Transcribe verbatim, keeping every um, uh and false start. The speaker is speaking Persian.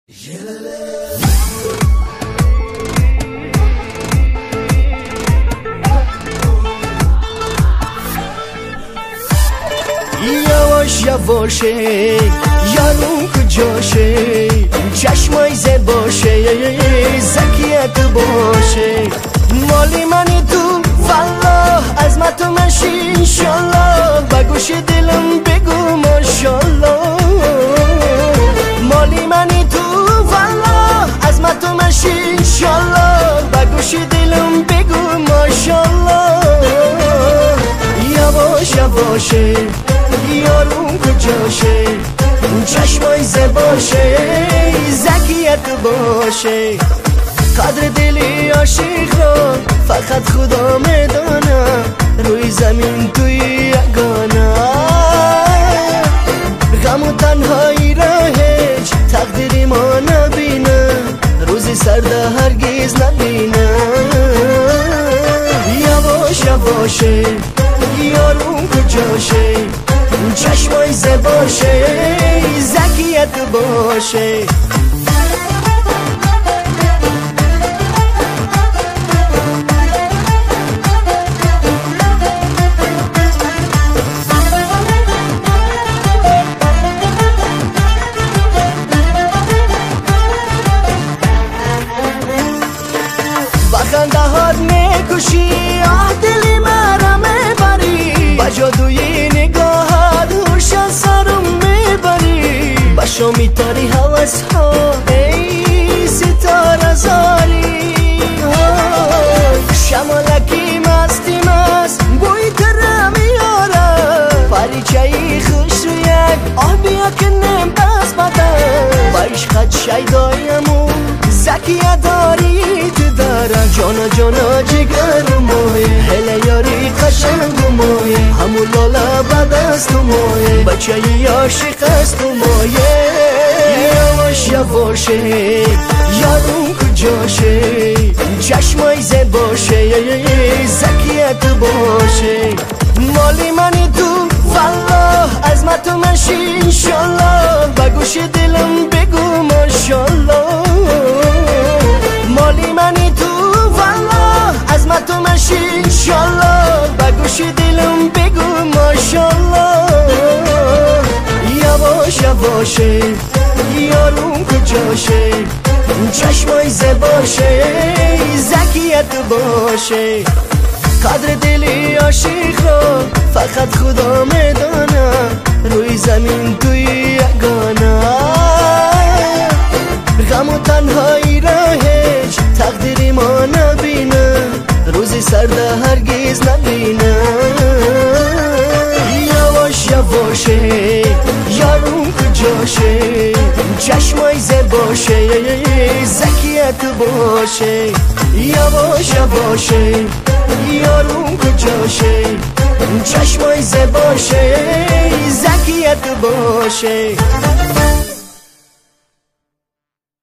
یواش یواشه یارو کجاشه چشمای زباشه زکیت باشه مالی منی تو والله عظمت و مشی انشالله بگوش دلم بگو ماشالله مالی منی تو والله عظمت و مشی انشالله بگوش دلم بگو ماشالله یواش یواشه یارو کجاشه چشمای زباشه زکیت باشه قدر دلی عاشق را فقط خدا میدانه روی زمین توی یگانه غم و تنهایی را هیچ تقدیری ما نبینه روزی سرده هرگز نبینه یواش یواشه یارو کجاشه چشمای زباشه زکیت باشه بخنده هات میکشی آه دلی مرا میبری با جادوی نگاهت هوش سرم میبری با شامی تاری حوث ها ای ستاره زاری شمالکی مستی مست بوی تره میاره پریچهی خوش رو یک آه بیا که نیم بس بدن با عشقت شیدایمون زکیه داری تو داره جانا جانا جگر مویه هله یاری قشنگ مویه همون لالا بد است مویه بچه ی عاشق است مویه یواش یواشه یارو کجاشه چشمای زباشه زکیت باشه مالی منی تو والله عظمت و مشی انشالله بگوش دلم بگو ماشالله مالی منی تو والله عظمت و مشی انشالله بگوش دلم بگو ماشالله یواش یواشه یارو کجاشه چشمای زباشه زکیت باشه قدر دلی عاشق را فقط خدا میدانه روی زمین توی یگانه غم و تنهایی را هیچ تقدیری ما نبینه روزی سرده هرگز نبینه یواش یواشه یارو کجاشه چشمای زباشه زکیت باشه یواش یواشه یارو کجاشه چشمای زباشه زکیت باشه